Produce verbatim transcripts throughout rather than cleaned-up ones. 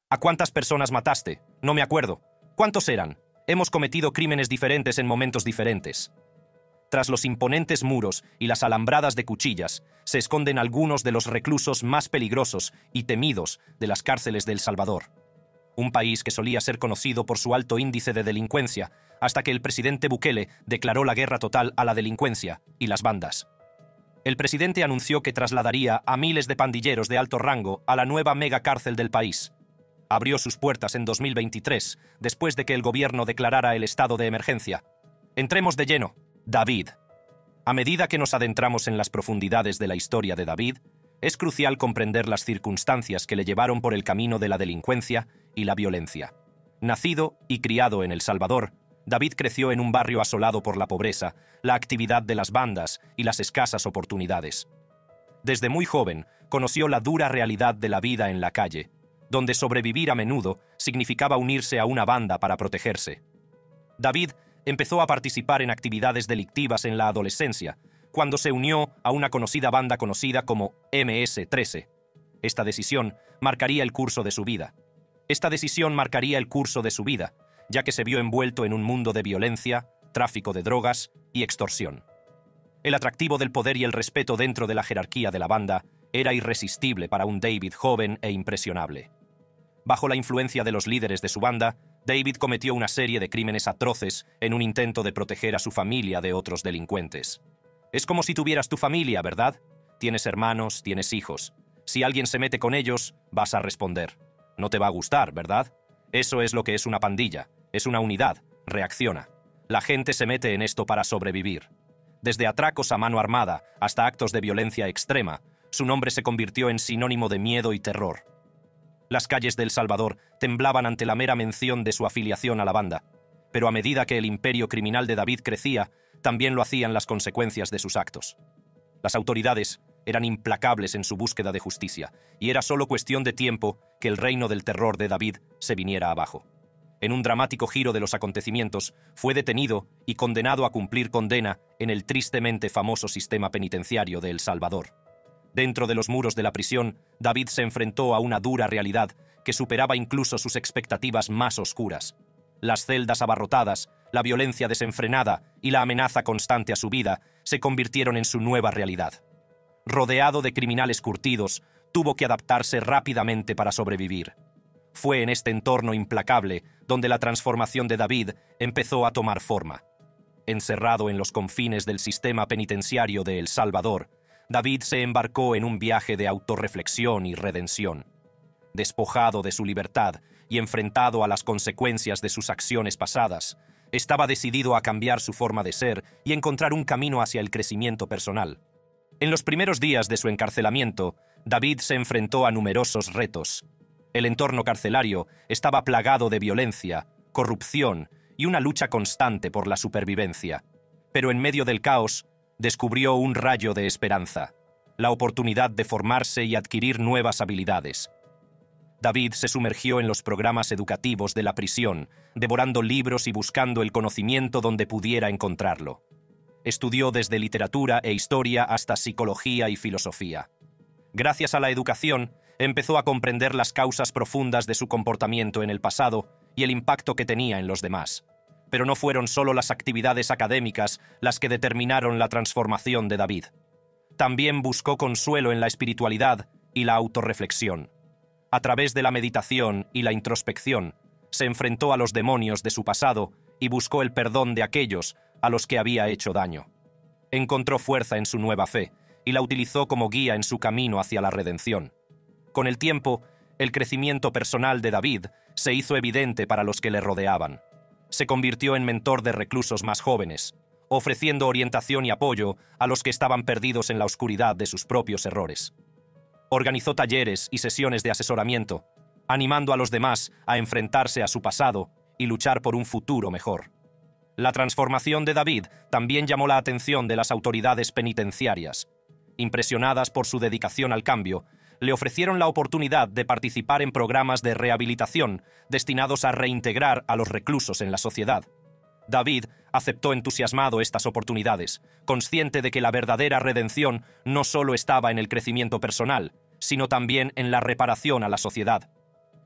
¿A cuántas personas mataste? No me acuerdo. ¿Cuántos eran? Hemos cometido crímenes diferentes en momentos diferentes. Tras los imponentes muros y las alambradas de cuchillas, se esconden algunos de los reclusos más peligrosos y temidos de las cárceles de El Salvador. Un país que solía ser conocido por su alto índice de delincuencia, hasta que el presidente Bukele declaró la guerra total a la delincuencia y las bandas. El presidente anunció que trasladaría a miles de pandilleros de alto rango a la nueva megacárcel del país. Abrió sus puertas en dos mil veintitrés, después de que el gobierno declarara el estado de emergencia. Entremos de lleno. David. A medida que nos adentramos en las profundidades de la historia de David, es crucial comprender las circunstancias que le llevaron por el camino de la delincuencia y la violencia. Nacido y criado en El Salvador, David creció en un barrio asolado por la pobreza, la actividad de las bandas y las escasas oportunidades. Desde muy joven, conoció la dura realidad de la vida en la calle, donde sobrevivir a menudo significaba unirse a una banda para protegerse. David empezó a participar en actividades delictivas en la adolescencia, cuando se unió a una conocida banda conocida como eme ese trece. Esta decisión marcaría el curso de su vida. Esta decisión marcaría el curso de su vida, ya que se vio envuelto en un mundo de violencia, tráfico de drogas y extorsión. El atractivo del poder y el respeto dentro de la jerarquía de la banda era irresistible para un David joven e impresionable. Bajo la influencia de los líderes de su banda, David cometió una serie de crímenes atroces en un intento de proteger a su familia de otros delincuentes. Es como si tuvieras tu familia, ¿verdad? Tienes hermanos, tienes hijos. Si alguien se mete con ellos, vas a responder. No te va a gustar, ¿verdad? Eso es lo que es una pandilla. Es una unidad. Reacciona. La gente se mete en esto para sobrevivir. Desde atracos a mano armada hasta actos de violencia extrema, su nombre se convirtió en sinónimo de miedo y terror. Las calles de El Salvador temblaban ante la mera mención de su afiliación a la banda, pero a medida que el imperio criminal de David crecía, también lo hacían las consecuencias de sus actos. Las autoridades eran implacables en su búsqueda de justicia, y era solo cuestión de tiempo que el reino del terror de David se viniera abajo. En un dramático giro de los acontecimientos, fue detenido y condenado a cumplir condena en el tristemente famoso sistema penitenciario de El Salvador. Dentro de los muros de la prisión, David se enfrentó a una dura realidad que superaba incluso sus expectativas más oscuras. Las celdas abarrotadas, la violencia desenfrenada y la amenaza constante a su vida se convirtieron en su nueva realidad. Rodeado de criminales curtidos, tuvo que adaptarse rápidamente para sobrevivir. Fue en este entorno implacable donde la transformación de David empezó a tomar forma. Encerrado en los confines del sistema penitenciario de El Salvador, David se embarcó en un viaje de autorreflexión y redención. Despojado de su libertad y enfrentado a las consecuencias de sus acciones pasadas, estaba decidido a cambiar su forma de ser y encontrar un camino hacia el crecimiento personal. En los primeros días de su encarcelamiento, David se enfrentó a numerosos retos. El entorno carcelario estaba plagado de violencia, corrupción y una lucha constante por la supervivencia. Pero en medio del caos, descubrió un rayo de esperanza, la oportunidad de formarse y adquirir nuevas habilidades. David se sumergió en los programas educativos de la prisión, devorando libros y buscando el conocimiento donde pudiera encontrarlo. Estudió desde literatura e historia hasta psicología y filosofía. Gracias a la educación, empezó a comprender las causas profundas de su comportamiento en el pasado y el impacto que tenía en los demás. Pero no fueron solo las actividades académicas las que determinaron la transformación de David. También buscó consuelo en la espiritualidad y la autorreflexión. A través de la meditación y la introspección, se enfrentó a los demonios de su pasado y buscó el perdón de aquellos a los que había hecho daño. Encontró fuerza en su nueva fe y la utilizó como guía en su camino hacia la redención. Con el tiempo, el crecimiento personal de David se hizo evidente para los que le rodeaban. Se convirtió en mentor de reclusos más jóvenes, ofreciendo orientación y apoyo a los que estaban perdidos en la oscuridad de sus propios errores. Organizó talleres y sesiones de asesoramiento, animando a los demás a enfrentarse a su pasado y luchar por un futuro mejor. La transformación de David también llamó la atención de las autoridades penitenciarias. Impresionadas por su dedicación al cambio, le ofrecieron la oportunidad de participar en programas de rehabilitación destinados a reintegrar a los reclusos en la sociedad. David aceptó entusiasmado estas oportunidades, consciente de que la verdadera redención no solo estaba en el crecimiento personal, sino también en la reparación a la sociedad.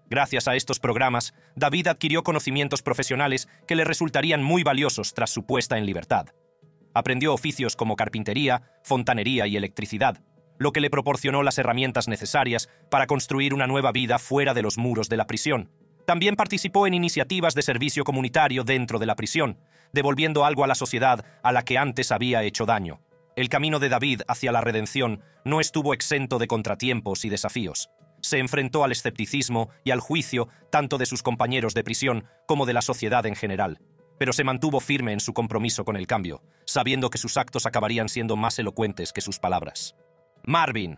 Gracias a estos programas, David adquirió conocimientos profesionales que le resultarían muy valiosos tras su puesta en libertad. Aprendió oficios como carpintería, fontanería y electricidad, lo que le proporcionó las herramientas necesarias para construir una nueva vida fuera de los muros de la prisión. También participó en iniciativas de servicio comunitario dentro de la prisión, devolviendo algo a la sociedad a la que antes había hecho daño. El camino de David hacia la redención no estuvo exento de contratiempos y desafíos. Se enfrentó al escepticismo y al juicio tanto de sus compañeros de prisión como de la sociedad en general, pero se mantuvo firme en su compromiso con el cambio, sabiendo que sus actos acabarían siendo más elocuentes que sus palabras. Marvin.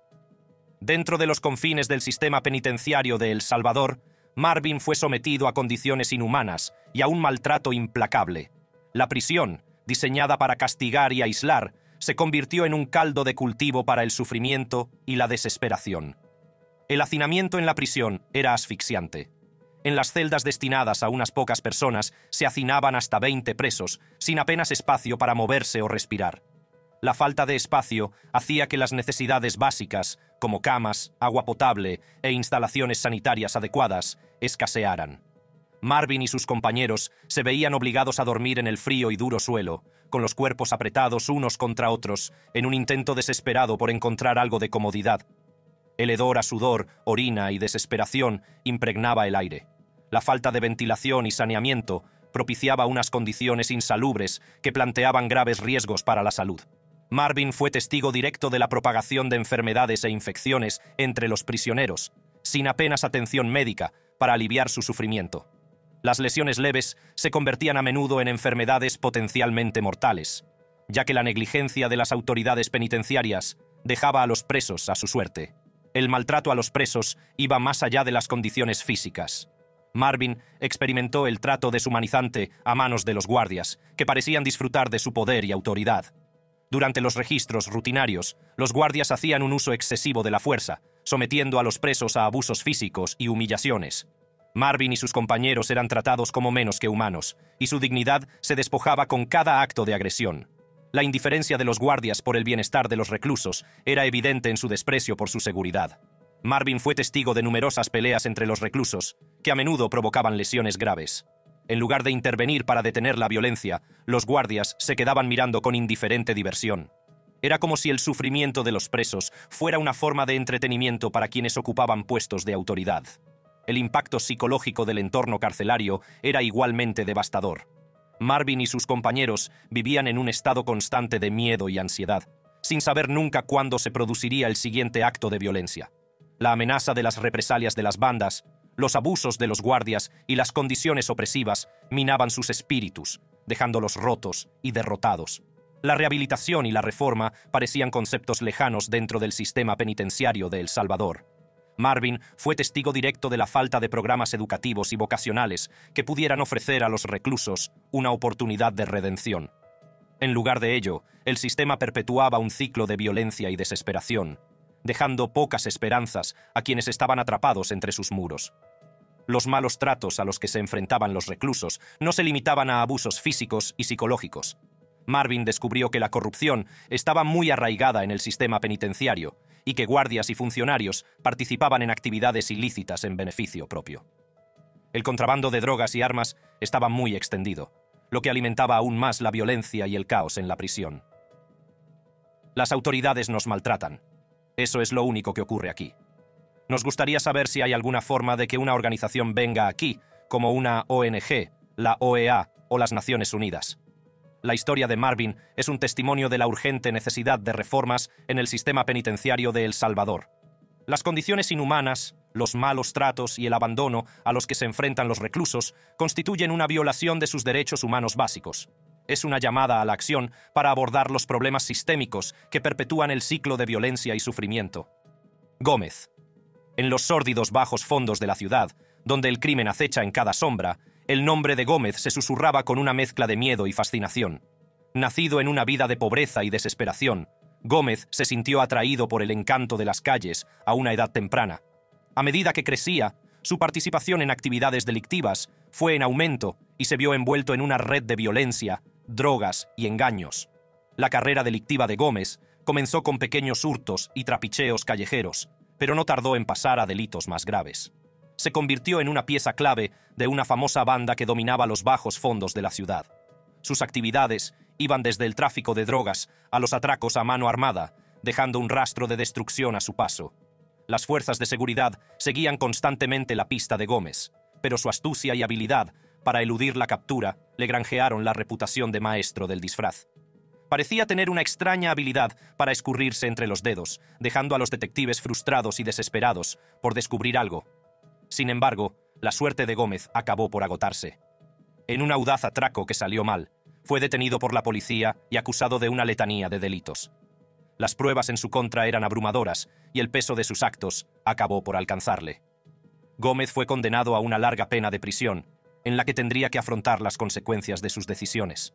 Dentro de los confines del sistema penitenciario de El Salvador, Marvin fue sometido a condiciones inhumanas y a un maltrato implacable. La prisión, diseñada para castigar y aislar, se convirtió en un caldo de cultivo para el sufrimiento y la desesperación. El hacinamiento en la prisión era asfixiante. En las celdas destinadas a unas pocas personas se hacinaban hasta veinte presos, sin apenas espacio para moverse o respirar. La falta de espacio hacía que las necesidades básicas, como camas, agua potable e instalaciones sanitarias adecuadas, escasearan. Marvin y sus compañeros se veían obligados a dormir en el frío y duro suelo, con los cuerpos apretados unos contra otros, en un intento desesperado por encontrar algo de comodidad. El hedor a sudor, orina y desesperación impregnaba el aire. La falta de ventilación y saneamiento propiciaba unas condiciones insalubres que planteaban graves riesgos para la salud. Marvin fue testigo directo de la propagación de enfermedades e infecciones entre los prisioneros, sin apenas atención médica para aliviar su sufrimiento. Las lesiones leves se convertían a menudo en enfermedades potencialmente mortales, ya que la negligencia de las autoridades penitenciarias dejaba a los presos a su suerte. El maltrato a los presos iba más allá de las condiciones físicas. Marvin experimentó el trato deshumanizante a manos de los guardias, que parecían disfrutar de su poder y autoridad. Durante los registros rutinarios, los guardias hacían un uso excesivo de la fuerza, sometiendo a los presos a abusos físicos y humillaciones. Marvin y sus compañeros eran tratados como menos que humanos, y su dignidad se despojaba con cada acto de agresión. La indiferencia de los guardias por el bienestar de los reclusos era evidente en su desprecio por su seguridad. Marvin fue testigo de numerosas peleas entre los reclusos, que a menudo provocaban lesiones graves. En lugar de intervenir para detener la violencia, los guardias se quedaban mirando con indiferente diversión. Era como si el sufrimiento de los presos fuera una forma de entretenimiento para quienes ocupaban puestos de autoridad. El impacto psicológico del entorno carcelario era igualmente devastador. Marvin y sus compañeros vivían en un estado constante de miedo y ansiedad, sin saber nunca cuándo se produciría el siguiente acto de violencia. La amenaza de las represalias de las bandas, los abusos de los guardias y las condiciones opresivas minaban sus espíritus, dejándolos rotos y derrotados. La rehabilitación y la reforma parecían conceptos lejanos dentro del sistema penitenciario de El Salvador. Marvin fue testigo directo de la falta de programas educativos y vocacionales que pudieran ofrecer a los reclusos una oportunidad de redención. En lugar de ello, el sistema perpetuaba un ciclo de violencia y desesperación, dejando pocas esperanzas a quienes estaban atrapados entre sus muros. Los malos tratos a los que se enfrentaban los reclusos no se limitaban a abusos físicos y psicológicos. Marvin descubrió que la corrupción estaba muy arraigada en el sistema penitenciario y que guardias y funcionarios participaban en actividades ilícitas en beneficio propio. El contrabando de drogas y armas estaba muy extendido, lo que alimentaba aún más la violencia y el caos en la prisión. Las autoridades nos maltratan. Eso es lo único que ocurre aquí. Nos gustaría saber si hay alguna forma de que una organización venga aquí, como una O N G, la O E A o las Naciones Unidas. La historia de Marvin es un testimonio de la urgente necesidad de reformas en el sistema penitenciario de El Salvador. Las condiciones inhumanas, los malos tratos y el abandono a los que se enfrentan los reclusos constituyen una violación de sus derechos humanos básicos. Es una llamada a la acción para abordar los problemas sistémicos que perpetúan el ciclo de violencia y sufrimiento. Gómez. En los sórdidos bajos fondos de la ciudad, donde el crimen acecha en cada sombra, el nombre de Gómez se susurraba con una mezcla de miedo y fascinación. Nacido en una vida de pobreza y desesperación, Gómez se sintió atraído por el encanto de las calles a una edad temprana. A medida que crecía, su participación en actividades delictivas fue en aumento y se vio envuelto en una red de violencia, drogas y engaños. La carrera delictiva de Gómez comenzó con pequeños hurtos y trapicheos callejeros, pero no tardó en pasar a delitos más graves. se convirtió en una pieza clave de una famosa banda que dominaba los bajos fondos de la ciudad. Sus actividades iban desde el tráfico de drogas a los atracos a mano armada, dejando un rastro de destrucción a su paso. Las fuerzas de seguridad seguían constantemente la pista de Gómez, pero su astucia y habilidad para eludir la captura le granjearon la reputación de maestro del disfraz. Parecía tener una extraña habilidad para escurrirse entre los dedos, dejando a los detectives frustrados y desesperados por descubrir algo. Sin embargo, la suerte de Gómez acabó por agotarse. En un audaz atraco que salió mal, fue detenido por la policía y acusado de una letanía de delitos. Las pruebas en su contra eran abrumadoras y el peso de sus actos acabó por alcanzarle. Gómez fue condenado a una larga pena de prisión, en la que tendría que afrontar las consecuencias de sus decisiones.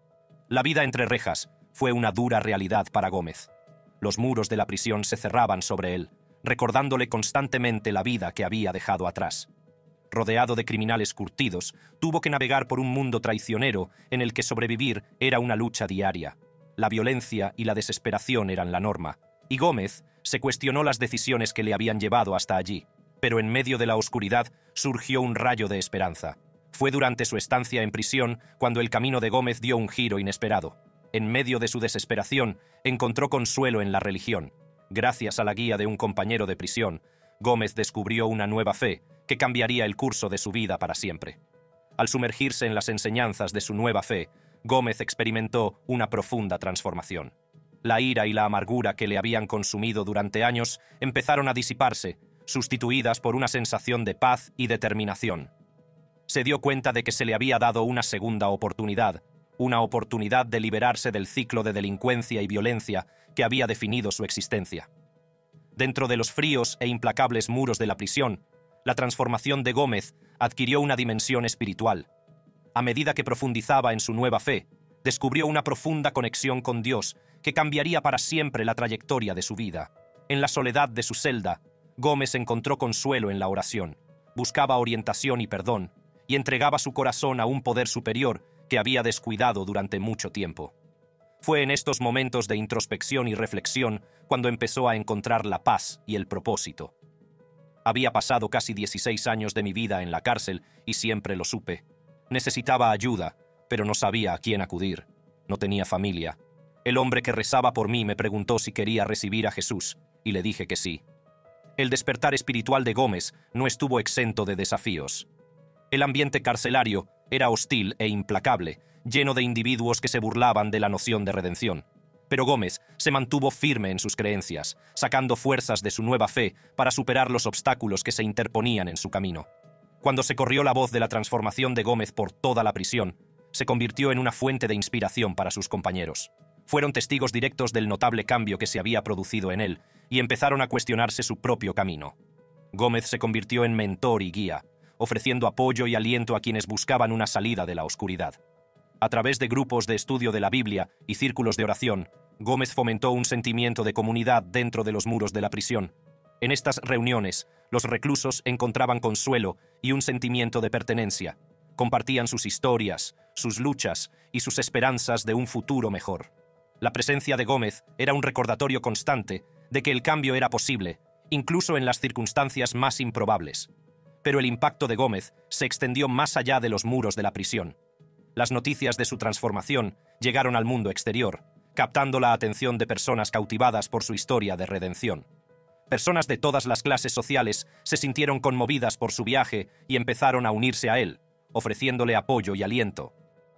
La vida entre rejas fue una dura realidad para Gómez. Los muros de la prisión se cerraban sobre él, recordándole constantemente la vida que había dejado atrás. Rodeado de criminales curtidos, tuvo que navegar por un mundo traicionero en el que sobrevivir era una lucha diaria. La violencia y la desesperación eran la norma, y Gómez se cuestionó las decisiones que le habían llevado hasta allí. Pero en medio de la oscuridad surgió un rayo de esperanza. Fue durante su estancia en prisión cuando el camino de Gómez dio un giro inesperado. En medio de su desesperación, encontró consuelo en la religión. Gracias a la guía de un compañero de prisión, Gómez descubrió una nueva fe que cambiaría el curso de su vida para siempre. Al sumergirse en las enseñanzas de su nueva fe, Gómez experimentó una profunda transformación. La ira y la amargura que le habían consumido durante años empezaron a disiparse, sustituidas por una sensación de paz y determinación. Se dio cuenta de que se le había dado una segunda oportunidad, una oportunidad de liberarse del ciclo de delincuencia y violencia que había definido su existencia. Dentro de los fríos e implacables muros de la prisión, la transformación de Gómez adquirió una dimensión espiritual. A medida que profundizaba en su nueva fe, descubrió una profunda conexión con Dios que cambiaría para siempre la trayectoria de su vida. En la soledad de su celda, Gómez encontró consuelo en la oración, buscaba orientación y perdón, y entregaba su corazón a un poder superior que había descuidado durante mucho tiempo. Fue en estos momentos de introspección y reflexión cuando empezó a encontrar la paz y el propósito. Había pasado casi dieciséis años de mi vida en la cárcel y siempre lo supe. Necesitaba ayuda, pero no sabía a quién acudir. No tenía familia. El hombre que rezaba por mí me preguntó si quería recibir a Jesús, y le dije que sí. El despertar espiritual de Gómez no estuvo exento de desafíos. El ambiente carcelario era hostil e implacable, lleno de individuos que se burlaban de la noción de redención. Pero Gómez se mantuvo firme en sus creencias, sacando fuerzas de su nueva fe para superar los obstáculos que se interponían en su camino. Cuando se corrió la voz de la transformación de Gómez por toda la prisión, se convirtió en una fuente de inspiración para sus compañeros. Fueron testigos directos del notable cambio que se había producido en él y empezaron a cuestionarse su propio camino. Gómez se convirtió en mentor y guía, ofreciendo apoyo y aliento a quienes buscaban una salida de la oscuridad. A través de grupos de estudio de la Biblia y círculos de oración, Gómez fomentó un sentimiento de comunidad dentro de los muros de la prisión. En estas reuniones, los reclusos encontraban consuelo y un sentimiento de pertenencia. Compartían sus historias, sus luchas y sus esperanzas de un futuro mejor. La presencia de Gómez era un recordatorio constante de que el cambio era posible, incluso en las circunstancias más improbables. Pero el impacto de Gómez se extendió más allá de los muros de la prisión. Las noticias de su transformación llegaron al mundo exterior, captando la atención de personas cautivadas por su historia de redención. Personas de todas las clases sociales se sintieron conmovidas por su viaje y empezaron a unirse a él, ofreciéndole apoyo y aliento.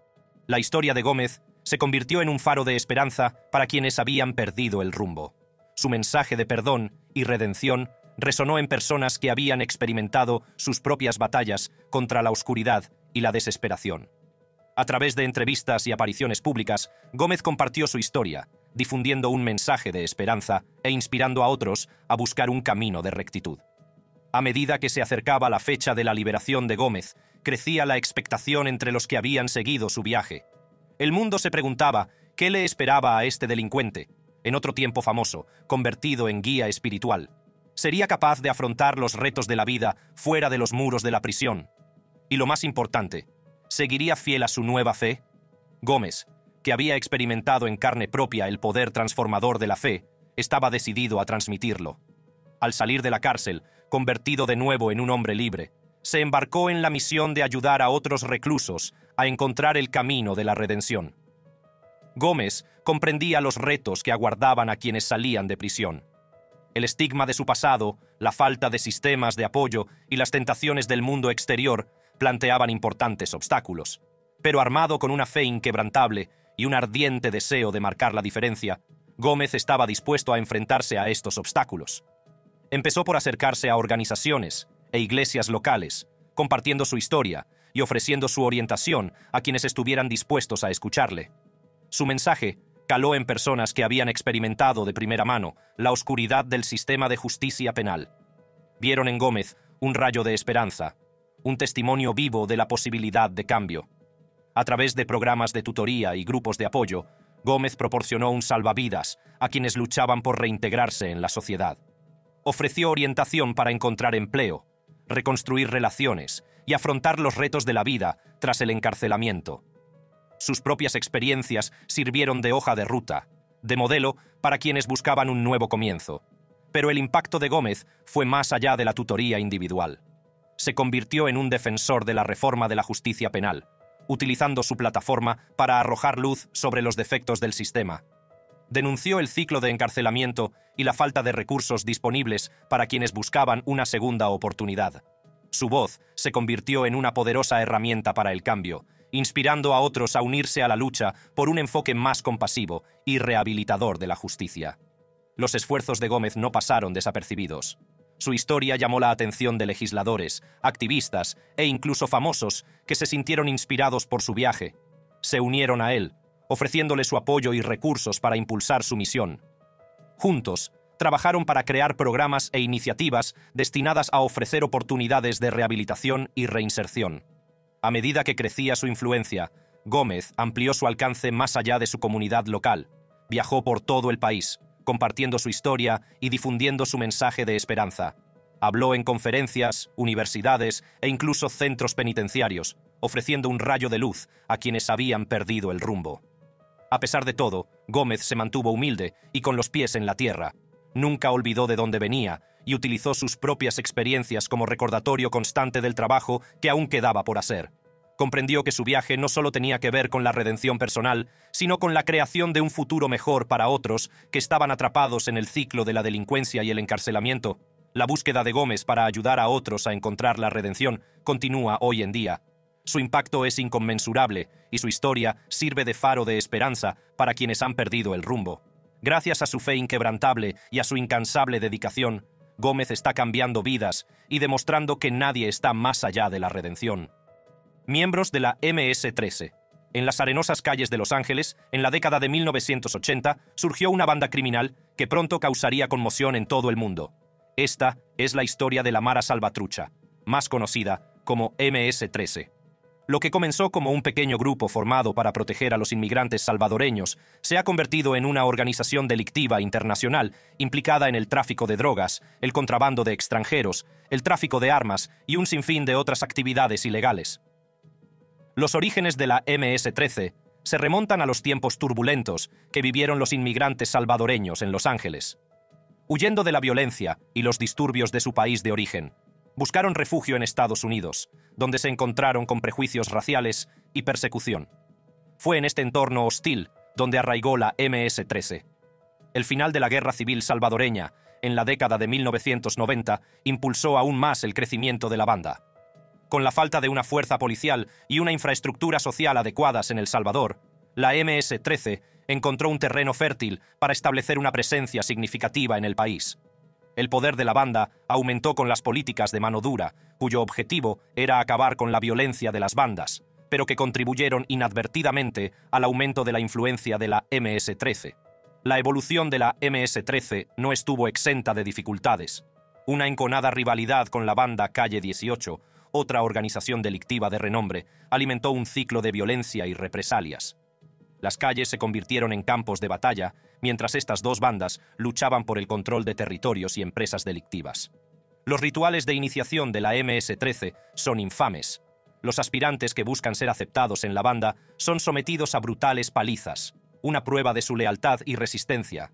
La historia de Gómez se convirtió en un faro de esperanza para quienes habían perdido el rumbo. Su mensaje de perdón y redención resonó en personas que habían experimentado sus propias batallas contra la oscuridad y la desesperación. A través de entrevistas y apariciones públicas, Gómez compartió su historia, difundiendo un mensaje de esperanza e inspirando a otros a buscar un camino de rectitud. A medida que se acercaba la fecha de la liberación de Gómez, crecía la expectación entre los que habían seguido su viaje. El mundo se preguntaba qué le esperaba a este delincuente, en otro tiempo famoso, convertido en guía espiritual. ¿Sería capaz de afrontar los retos de la vida fuera de los muros de la prisión? Y lo más importante, ¿seguiría fiel a su nueva fe? Gómez, que había experimentado en carne propia el poder transformador de la fe, estaba decidido a transmitirlo. Al salir de la cárcel, convertido de nuevo en un hombre libre, se embarcó en la misión de ayudar a otros reclusos a encontrar el camino de la redención. Gómez comprendía los retos que aguardaban a quienes salían de prisión. El estigma de su pasado, la falta de sistemas de apoyo y las tentaciones del mundo exterior planteaban importantes obstáculos. Pero armado con una fe inquebrantable y un ardiente deseo de marcar la diferencia, Gómez estaba dispuesto a enfrentarse a estos obstáculos. Empezó por acercarse a organizaciones e iglesias locales, compartiendo su historia y ofreciendo su orientación a quienes estuvieran dispuestos a escucharle. Su mensaje caló en personas que habían experimentado de primera mano la oscuridad del sistema de justicia penal. Vieron en Gómez un rayo de esperanza, un testimonio vivo de la posibilidad de cambio. A través de programas de tutoría y grupos de apoyo, Gómez proporcionó un salvavidas a quienes luchaban por reintegrarse en la sociedad. Ofreció orientación para encontrar empleo, reconstruir relaciones y afrontar los retos de la vida tras el encarcelamiento. Sus propias experiencias sirvieron de hoja de ruta, de modelo para quienes buscaban un nuevo comienzo. Pero el impacto de Gómez fue más allá de la tutoría individual. Se convirtió en un defensor de la reforma de la justicia penal, utilizando su plataforma para arrojar luz sobre los defectos del sistema. Denunció el ciclo de encarcelamiento y la falta de recursos disponibles para quienes buscaban una segunda oportunidad. Su voz se convirtió en una poderosa herramienta para el cambio, inspirando a otros a unirse a la lucha por un enfoque más compasivo y rehabilitador de la justicia. Los esfuerzos de Gómez no pasaron desapercibidos. Su historia llamó la atención de legisladores, activistas e incluso famosos que se sintieron inspirados por su viaje. Se unieron a él, ofreciéndole su apoyo y recursos para impulsar su misión. Juntos, trabajaron para crear programas e iniciativas destinadas a ofrecer oportunidades de rehabilitación y reinserción. A medida que crecía su influencia, Gómez amplió su alcance más allá de su comunidad local. Viajó por todo el país, compartiendo su historia y difundiendo su mensaje de esperanza. Habló en conferencias, universidades e incluso centros penitenciarios, ofreciendo un rayo de luz a quienes habían perdido el rumbo. A pesar de todo, Gómez se mantuvo humilde y con los pies en la tierra. Nunca olvidó de dónde venía y utilizó sus propias experiencias como recordatorio constante del trabajo que aún quedaba por hacer. Comprendió que su viaje no solo tenía que ver con la redención personal, sino con la creación de un futuro mejor para otros que estaban atrapados en el ciclo de la delincuencia y el encarcelamiento. La búsqueda de Gómez para ayudar a otros a encontrar la redención continúa hoy en día. Su impacto es inconmensurable y su historia sirve de faro de esperanza para quienes han perdido el rumbo. Gracias a su fe inquebrantable y a su incansable dedicación, Gómez está cambiando vidas y demostrando que nadie está más allá de la redención. Miembros de la eme ese trece. En las arenosas calles de Los Ángeles, en la década de mil novecientos ochenta, surgió una banda criminal que pronto causaría conmoción en todo el mundo. Esta es la historia de la Mara Salvatrucha, más conocida como eme ese trece. Lo que comenzó como un pequeño grupo formado para proteger a los inmigrantes salvadoreños se ha convertido en una organización delictiva internacional implicada en el tráfico de drogas, el contrabando de extranjeros, el tráfico de armas y un sinfín de otras actividades ilegales. Los orígenes de la eme ese trece se remontan a los tiempos turbulentos que vivieron los inmigrantes salvadoreños en Los Ángeles. Huyendo de la violencia y los disturbios de su país de origen, buscaron refugio en Estados Unidos, donde se encontraron con prejuicios raciales y persecución. Fue en este entorno hostil donde arraigó la eme ese trece. El final de la Guerra Civil salvadoreña, en la década de mil novecientos noventa, impulsó aún más el crecimiento de la banda. Con la falta de una fuerza policial y una infraestructura social adecuadas en El Salvador, la eme ese trece encontró un terreno fértil para establecer una presencia significativa en el país. El poder de la banda aumentó con las políticas de mano dura, cuyo objetivo era acabar con la violencia de las bandas, pero que contribuyeron inadvertidamente al aumento de la influencia de la eme ese trece. La evolución de la eme ese trece no estuvo exenta de dificultades. Una enconada rivalidad con la banda Calle dieciocho, otra organización delictiva de renombre, alimentó un ciclo de violencia y represalias. Las calles se convirtieron en campos de batalla, mientras estas dos bandas luchaban por el control de territorios y empresas delictivas. Los rituales de iniciación de la eme ese trece son infames. Los aspirantes que buscan ser aceptados en la banda son sometidos a brutales palizas, una prueba de su lealtad y resistencia.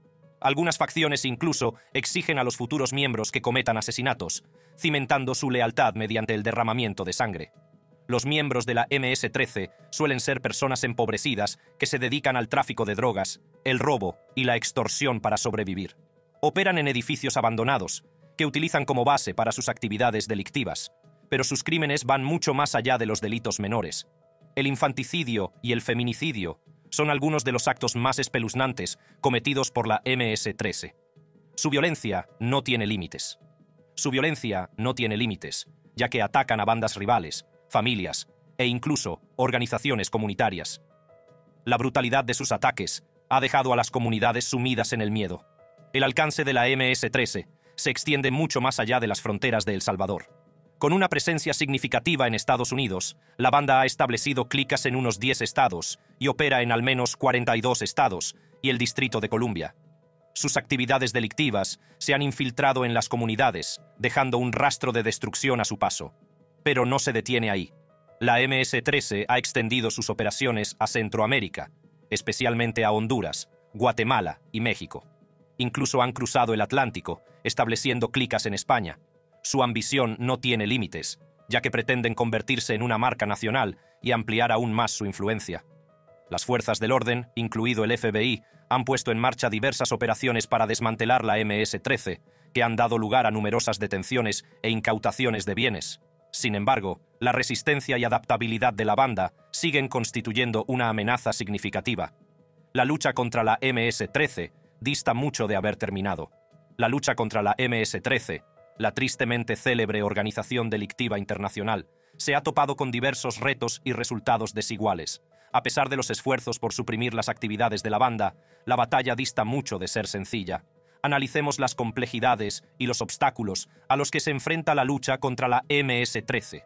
Algunas facciones incluso exigen a los futuros miembros que cometan asesinatos, cimentando su lealtad mediante el derramamiento de sangre. Los miembros de la eme ese trece suelen ser personas empobrecidas que se dedican al tráfico de drogas, el robo y la extorsión para sobrevivir. Operan en edificios abandonados, que utilizan como base para sus actividades delictivas, pero sus crímenes van mucho más allá de los delitos menores. El infanticidio y el feminicidio son algunos de los actos más espeluznantes cometidos por la eme ese trece. Su violencia no tiene límites. Su violencia no tiene límites, ya que atacan a bandas rivales, familias e incluso organizaciones comunitarias. La brutalidad de sus ataques ha dejado a las comunidades sumidas en el miedo. El alcance de la eme ese trece se extiende mucho más allá de las fronteras de El Salvador. Con una presencia significativa en Estados Unidos, la banda ha establecido clicas en unos diez estados y opera en al menos cuarenta y dos estados y el Distrito de Columbia. Sus actividades delictivas se han infiltrado en las comunidades, dejando un rastro de destrucción a su paso. Pero no se detiene ahí. La eme ese trece ha extendido sus operaciones a Centroamérica, especialmente a Honduras, Guatemala y México. Incluso han cruzado el Atlántico, estableciendo clicas en España. Su ambición no tiene límites, ya que pretenden convertirse en una marca nacional y ampliar aún más su influencia. Las fuerzas del orden, incluido el efe be i, han puesto en marcha diversas operaciones para desmantelar la eme ese trece, que han dado lugar a numerosas detenciones e incautaciones de bienes. Sin embargo, la resistencia y adaptabilidad de la banda siguen constituyendo una amenaza significativa. La lucha contra la eme ese trece dista mucho de haber terminado. La lucha contra la eme ese trece, la tristemente célebre organización delictiva internacional, se ha topado con diversos retos y resultados desiguales. A pesar de los esfuerzos por suprimir las actividades de la banda, la batalla dista mucho de ser sencilla. Analicemos las complejidades y los obstáculos a los que se enfrenta la lucha contra la eme ese trece.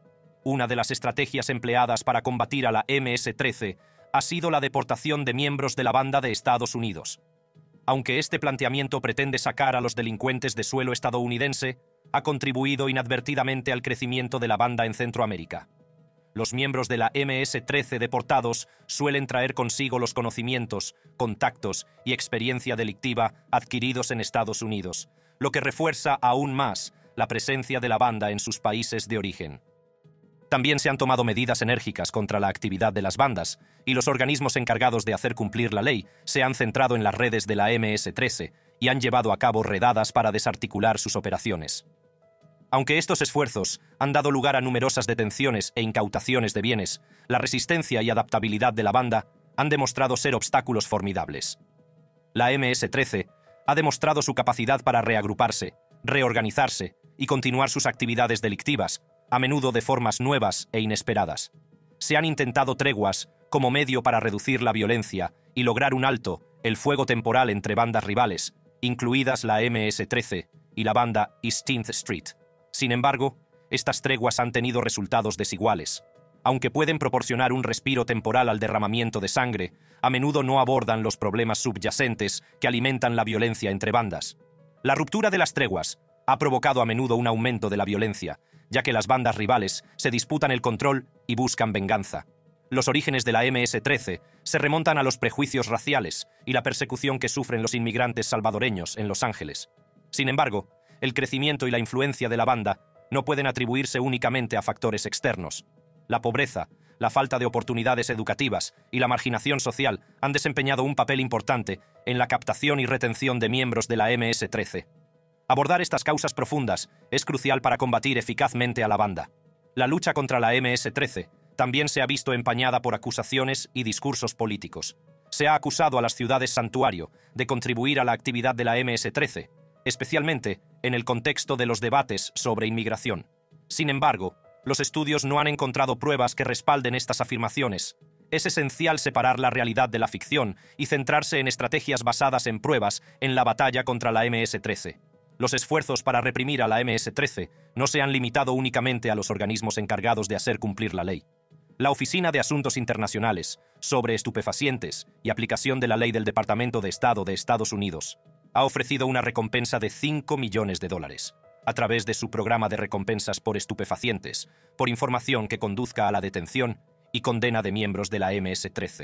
Una de las estrategias empleadas para combatir a la eme ese trece ha sido la deportación de miembros de la banda de Estados Unidos. Aunque este planteamiento pretende sacar a los delincuentes de suelo estadounidense, ha contribuido inadvertidamente al crecimiento de la banda en Centroamérica. Los miembros de la eme ese trece deportados suelen traer consigo los conocimientos, contactos y experiencia delictiva adquiridos en Estados Unidos, lo que refuerza aún más la presencia de la banda en sus países de origen. También se han tomado medidas enérgicas contra la actividad de las bandas, y los organismos encargados de hacer cumplir la ley se han centrado en las redes de la eme ese trece y han llevado a cabo redadas para desarticular sus operaciones. Aunque estos esfuerzos han dado lugar a numerosas detenciones e incautaciones de bienes, la resistencia y adaptabilidad de la banda han demostrado ser obstáculos formidables. La eme ese trece ha demostrado su capacidad para reagruparse, reorganizarse y continuar sus actividades delictivas, a menudo de formas nuevas e inesperadas. Se han intentado treguas como medio para reducir la violencia y lograr un alto, el fuego temporal entre bandas rivales, incluidas la eme ese trece y la banda sixteenth Street. Sin embargo, estas treguas han tenido resultados desiguales. Aunque pueden proporcionar un respiro temporal al derramamiento de sangre, a menudo no abordan los problemas subyacentes que alimentan la violencia entre bandas. La ruptura de las treguas ha provocado a menudo un aumento de la violencia, ya que las bandas rivales se disputan el control y buscan venganza. Los orígenes de la eme ese trece se remontan a los prejuicios raciales y la persecución que sufren los inmigrantes salvadoreños en Los Ángeles. Sin embargo, el crecimiento y la influencia de la banda no pueden atribuirse únicamente a factores externos. La pobreza, la falta de oportunidades educativas y la marginación social han desempeñado un papel importante en la captación y retención de miembros de la eme ese trece. Abordar estas causas profundas es crucial para combatir eficazmente a la banda. La lucha contra la eme ese trece también se ha visto empañada por acusaciones y discursos políticos. Se ha acusado a las ciudades santuario de contribuir a la actividad de la eme ese trece, especialmente en el contexto de los debates sobre inmigración. Sin embargo, los estudios no han encontrado pruebas que respalden estas afirmaciones. Es esencial separar la realidad de la ficción y centrarse en estrategias basadas en pruebas en la batalla contra la eme ese trece. Los esfuerzos para reprimir a la eme ese trece no se han limitado únicamente a los organismos encargados de hacer cumplir la ley. La Oficina de Asuntos Internacionales sobre Estupefacientes y Aplicación de la Ley del Departamento de Estado de Estados Unidos ha ofrecido una recompensa de cinco millones de dólares a través de su programa de recompensas por estupefacientes, por información que conduzca a la detención y condena de miembros de la eme ese trece.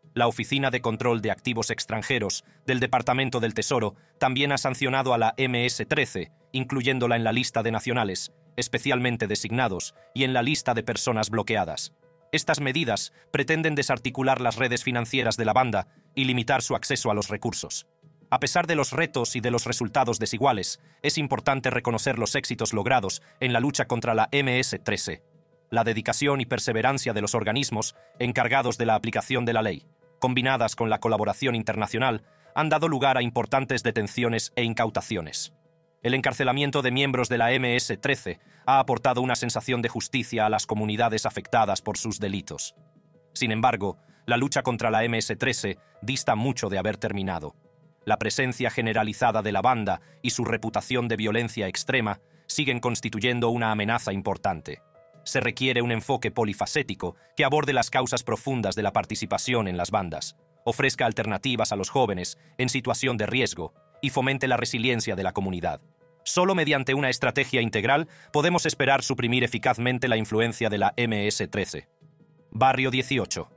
La Oficina de Control de Activos Extranjeros del Departamento del Tesoro también ha sancionado a la eme ese trece, incluyéndola en la lista de nacionales, especialmente designados, y en la lista de personas bloqueadas. Estas medidas pretenden desarticular las redes financieras de la banda y limitar su acceso a los recursos. A pesar de los retos y de los resultados desiguales, es importante reconocer los éxitos logrados en la lucha contra la eme ese trece. La dedicación y perseverancia de los organismos encargados de la aplicación de la ley, combinadas con la colaboración internacional, han dado lugar a importantes detenciones e incautaciones. El encarcelamiento de miembros de la eme ese trece ha aportado una sensación de justicia a las comunidades afectadas por sus delitos. Sin embargo, la lucha contra la eme ese trece dista mucho de haber terminado. La presencia generalizada de la banda y su reputación de violencia extrema siguen constituyendo una amenaza importante. Se requiere un enfoque polifacético que aborde las causas profundas de la participación en las bandas, ofrezca alternativas a los jóvenes en situación de riesgo y fomente la resiliencia de la comunidad. Solo mediante una estrategia integral podemos esperar suprimir eficazmente la influencia de la eme ese trece. Barrio dieciocho.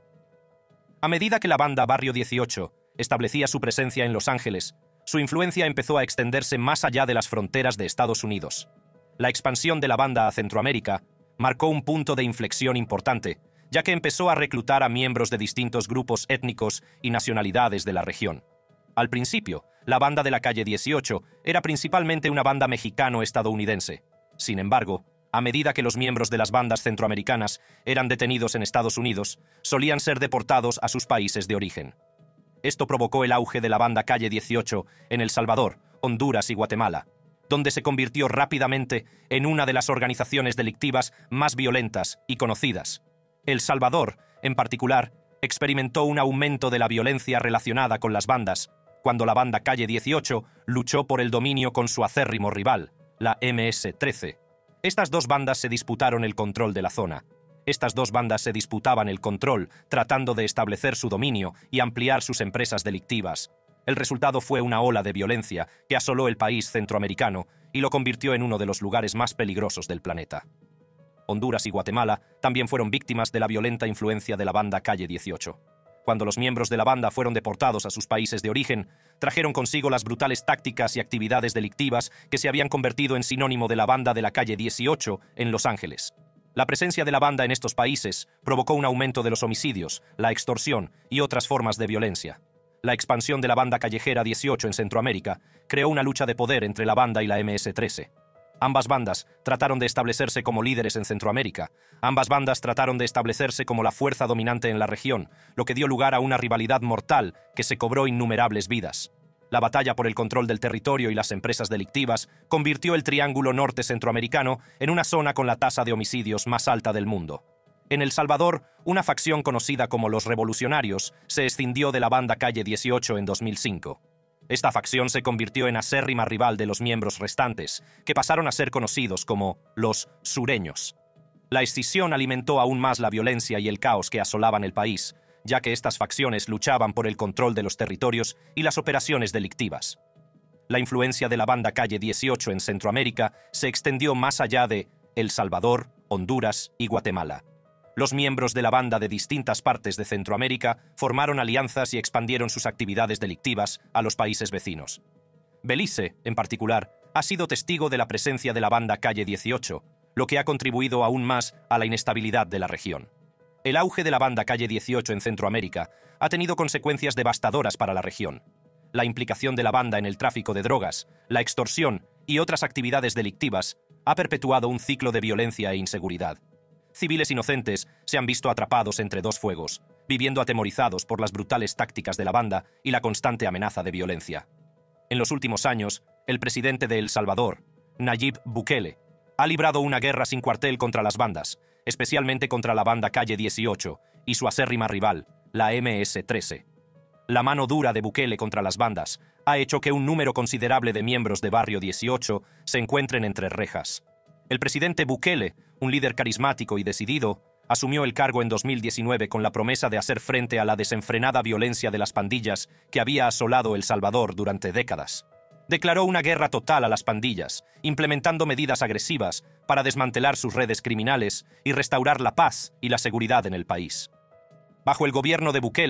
A medida que la banda Barrio dieciocho establecía su presencia en Los Ángeles, su influencia empezó a extenderse más allá de las fronteras de Estados Unidos. La expansión de la banda a Centroamérica marcó un punto de inflexión importante, ya que empezó a reclutar a miembros de distintos grupos étnicos y nacionalidades de la región. Al principio, la banda de la calle dieciocho era principalmente una banda mexicano-estadounidense. Sin embargo, a medida que los miembros de las bandas centroamericanas eran detenidos en Estados Unidos, solían ser deportados a sus países de origen. Esto provocó el auge de la banda Calle dieciocho en El Salvador, Honduras y Guatemala, donde se convirtió rápidamente en una de las organizaciones delictivas más violentas y conocidas. El Salvador, en particular, experimentó un aumento de la violencia relacionada con las bandas, cuando la banda Calle dieciocho luchó por el dominio con su acérrimo rival, la eme ese trece. Estas dos bandas se disputaron el control de la zona. Estas dos bandas se disputaban el control, tratando de establecer su dominio y ampliar sus empresas delictivas. El resultado fue una ola de violencia que asoló el país centroamericano y lo convirtió en uno de los lugares más peligrosos del planeta. Honduras y Guatemala también fueron víctimas de la violenta influencia de la banda Calle dieciocho. Cuando los miembros de la banda fueron deportados a sus países de origen, trajeron consigo las brutales tácticas y actividades delictivas que se habían convertido en sinónimo de la banda de la Calle dieciocho en Los Ángeles. La presencia de la banda en estos países provocó un aumento de los homicidios, la extorsión y otras formas de violencia. La expansión de la banda callejera dieciocho en Centroamérica creó una lucha de poder entre la banda y la eme ese trece. Ambas bandas trataron de establecerse como líderes en Centroamérica. Ambas bandas trataron de establecerse como la fuerza dominante en la región, lo que dio lugar a una rivalidad mortal que se cobró innumerables vidas. La batalla por el control del territorio y las empresas delictivas convirtió el Triángulo Norte Centroamericano en una zona con la tasa de homicidios más alta del mundo. En El Salvador, una facción conocida como los Revolucionarios se escindió de la banda Calle dieciocho en dos mil cinco. Esta facción se convirtió en acérrima rival de los miembros restantes, que pasaron a ser conocidos como los Sureños. La escisión alimentó aún más la violencia y el caos que asolaban el país, ya que estas facciones luchaban por el control de los territorios y las operaciones delictivas. La influencia de la banda Calle dieciocho en Centroamérica se extendió más allá de El Salvador, Honduras y Guatemala. Los miembros de la banda de distintas partes de Centroamérica formaron alianzas y expandieron sus actividades delictivas a los países vecinos. Belice, en particular, ha sido testigo de la presencia de la banda Calle dieciocho, lo que ha contribuido aún más a la inestabilidad de la región. El auge de la banda Calle dieciocho en Centroamérica ha tenido consecuencias devastadoras para la región. La implicación de la banda en el tráfico de drogas, la extorsión y otras actividades delictivas ha perpetuado un ciclo de violencia e inseguridad. Civiles inocentes se han visto atrapados entre dos fuegos, viviendo atemorizados por las brutales tácticas de la banda y la constante amenaza de violencia. En los últimos años, el presidente de El Salvador, Nayib Bukele, ha librado una guerra sin cuartel contra las bandas, especialmente contra la banda Calle dieciocho y su acérrima rival, la eme ese trece. La mano dura de Bukele contra las bandas ha hecho que un número considerable de miembros de Barrio dieciocho se encuentren entre rejas. El presidente Bukele, un líder carismático y decidido, asumió el cargo en dos mil diecinueve con la promesa de hacer frente a la desenfrenada violencia de las pandillas que había asolado El Salvador durante décadas. Declaró una guerra total a las pandillas, implementando medidas agresivas para desmantelar sus redes criminales y restaurar la paz y la seguridad en el país. Bajo el gobierno de Bukele,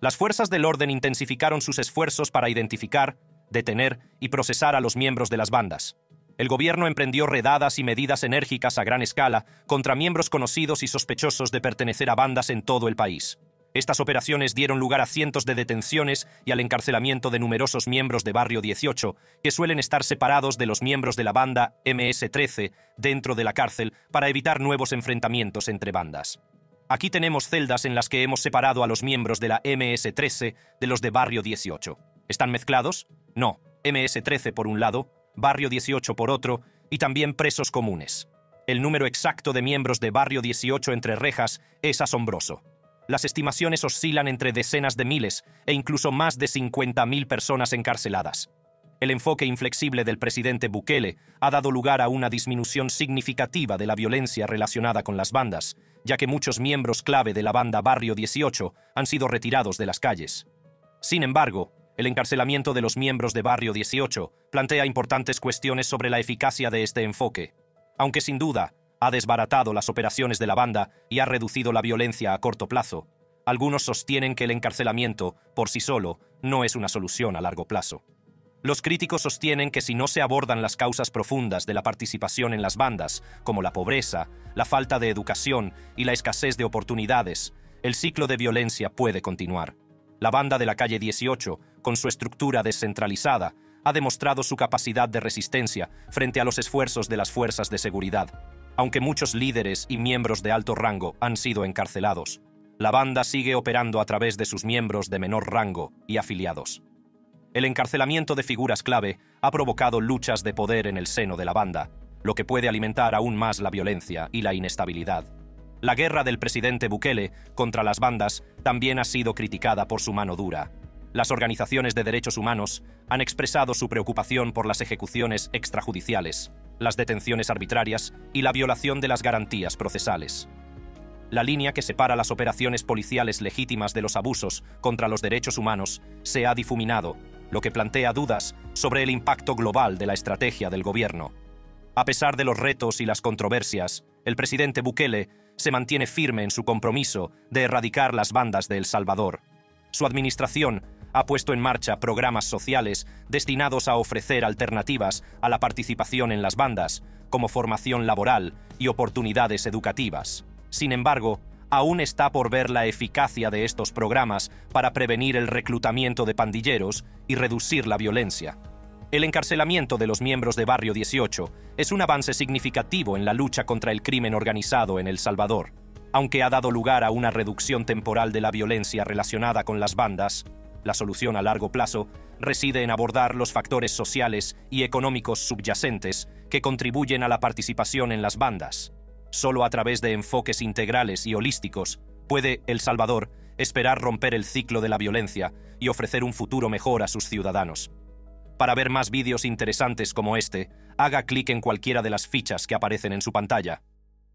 Las fuerzas del orden intensificaron sus esfuerzos para identificar, detener y procesar a los miembros de las bandas. El gobierno emprendió redadas y medidas enérgicas a gran escala contra miembros conocidos y sospechosos de pertenecer a bandas en todo el país. Estas operaciones dieron lugar a cientos de detenciones y al encarcelamiento de numerosos miembros de Barrio dieciocho, que suelen estar separados de los miembros de la banda eme ese trece dentro de la cárcel para evitar nuevos enfrentamientos entre bandas. Aquí tenemos celdas en las que hemos separado a los miembros de la eme ese trece de los de Barrio dieciocho. ¿Están mezclados? No. eme ese trece por un lado, Barrio dieciocho por otro, y también presos comunes. El número exacto de miembros de Barrio dieciocho entre rejas es asombroso. Las estimaciones oscilan entre decenas de miles e incluso más de cincuenta mil personas encarceladas. El enfoque inflexible del presidente Bukele ha dado lugar a una disminución significativa de la violencia relacionada con las bandas, ya que muchos miembros clave de la banda Barrio dieciocho han sido retirados de las calles. Sin embargo, el encarcelamiento de los miembros de Barrio dieciocho plantea importantes cuestiones sobre la eficacia de este enfoque. Aunque sin duda ha desbaratado las operaciones de la banda y ha reducido la violencia a corto plazo, algunos sostienen que el encarcelamiento, por sí solo, no es una solución a largo plazo. Los críticos sostienen que si no se abordan las causas profundas de la participación en las bandas, como la pobreza, la falta de educación y la escasez de oportunidades, el ciclo de violencia puede continuar. La banda de la calle dieciocho, con su estructura descentralizada, ha demostrado su capacidad de resistencia frente a los esfuerzos de las fuerzas de seguridad. Aunque muchos líderes y miembros de alto rango han sido encarcelados, la banda sigue operando a través de sus miembros de menor rango y afiliados. El encarcelamiento de figuras clave ha provocado luchas de poder en el seno de la banda, lo que puede alimentar aún más la violencia y la inestabilidad. La guerra del presidente Bukele contra las bandas también ha sido criticada por su mano dura. Las organizaciones de derechos humanos han expresado su preocupación por las ejecuciones extrajudiciales, las detenciones arbitrarias y la violación de las garantías procesales. La línea que separa las operaciones policiales legítimas de los abusos contra los derechos humanos se ha difuminado, lo que plantea dudas sobre el impacto global de la estrategia del gobierno. A pesar de los retos y las controversias, el presidente Bukele se mantiene firme en su compromiso de erradicar las bandas de El Salvador. Su administración ha puesto en marcha programas sociales destinados a ofrecer alternativas a la participación en las bandas, como formación laboral y oportunidades educativas. Sin embargo, aún está por ver la eficacia de estos programas para prevenir el reclutamiento de pandilleros y reducir la violencia. El encarcelamiento de los miembros de Barrio dieciocho es un avance significativo en la lucha contra el crimen organizado en El Salvador. Aunque ha dado lugar a una reducción temporal de la violencia relacionada con las bandas, la solución a largo plazo reside en abordar los factores sociales y económicos subyacentes que contribuyen a la participación en las bandas. Solo a través de enfoques integrales y holísticos puede El Salvador esperar romper el ciclo de la violencia y ofrecer un futuro mejor a sus ciudadanos. Para ver más vídeos interesantes como este, haga clic en cualquiera de las fichas que aparecen en su pantalla.